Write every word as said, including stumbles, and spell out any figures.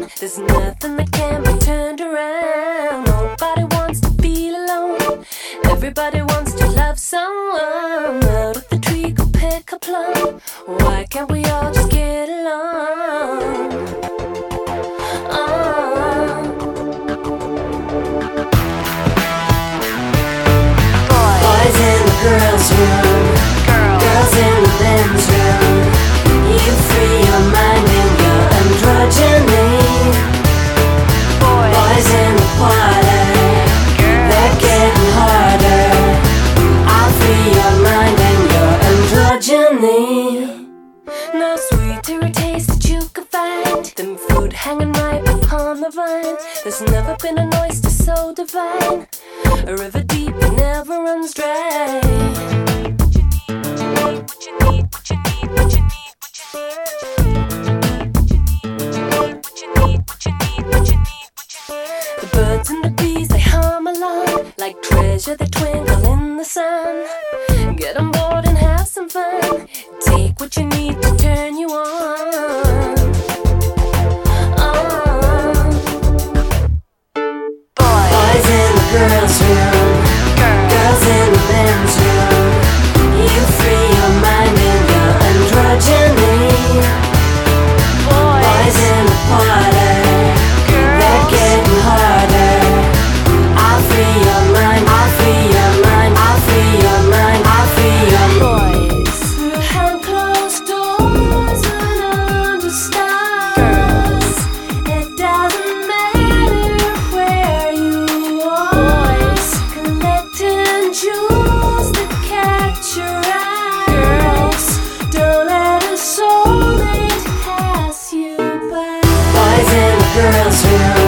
There's nothing that can be turned around. Nobody wants to feel alone. Everybody wants to love someone. Out of the tree, go pick a plum. Why can't we all just get along? Uh. Boys in the girls' room, girls in the men's room. You free your mind and your androgyny. Boys in the party, they're getting harder. I'll free your mind and your androgyny. No sweeter a taste that you could find than fruit hanging ripe upon the vine. There's never been an oyster so divine, a river deep that never runs dry. What you need, what you need, what you need, what you need, what you need, what you need. The birds and the bees, they hum along like treasure that twinkle in the sun. Get on board and have some fun. Take what you need to turn you on. Uh. Boys in the girls' room, girls in the men's room. You free your mind and your androgyny. Boys in the party, they're getting harder. I'll free your mind, I'll free your mind, I'll free your mind, I'll free your boys. Behind closed doors and under stars, it doesn't matter where you are. Boys collecting jewels that catch your eyes. Don't let a soulmate pass you by. Boys in the girls' room,